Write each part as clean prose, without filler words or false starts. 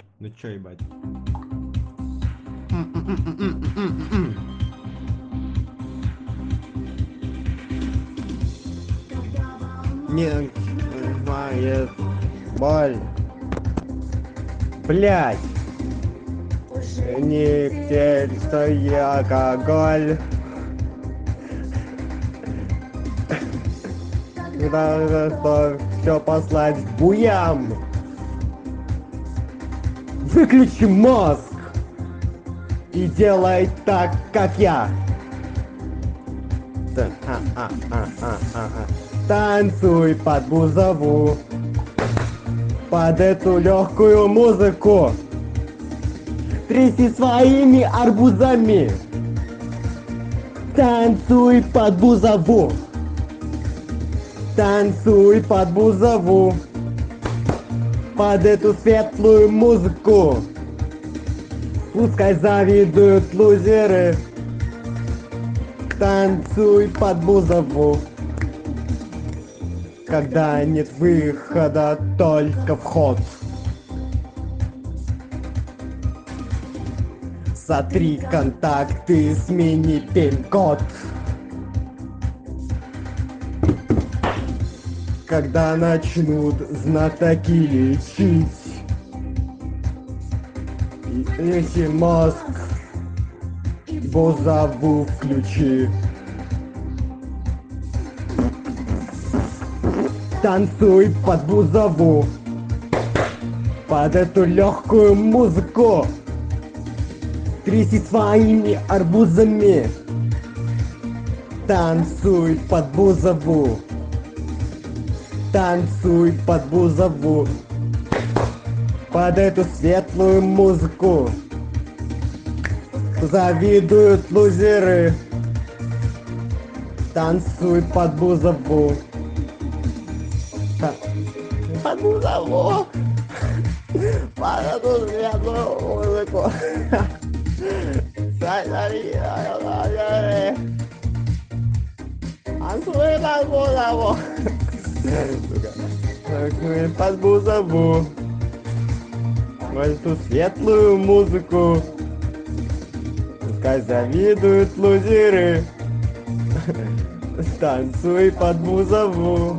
Ну чё, ебать? Не знает боль. Блять! Не теперь, что я алкоголь. Когда все послать к буям. Выключи мозг и делай так, как я. Танцуй под бузову, под эту легкую музыку. Тряси своими арбузами. Танцуй под бузову. Танцуй под бузову, под эту светлую музыку. Пускай завидуют лузеры. Танцуй под бузову, когда нет выхода, только вход. Сотри контакты, смени пин-код. Когда начнут знатоки лечить, если мозг бузову включи. Танцуй под бузову, под эту легкую музыку. Тряси своими арбузами. Танцуй под бузову. Танцуй под бузову, под эту светлую музыку. Завидуют лузеры. Танцуй под бузову. Под бузову. Под эту светлую музыку. Танцуй под бузову. Под бузову, под эту светлую музыку. Пускай завидуют лузеры. Танцуй под бузову.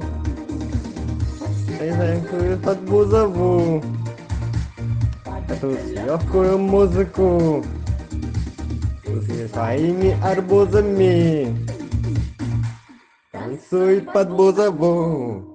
Танцуй под бузову, эту легкую музыку. С своими арбузами. Танцуй под бузову.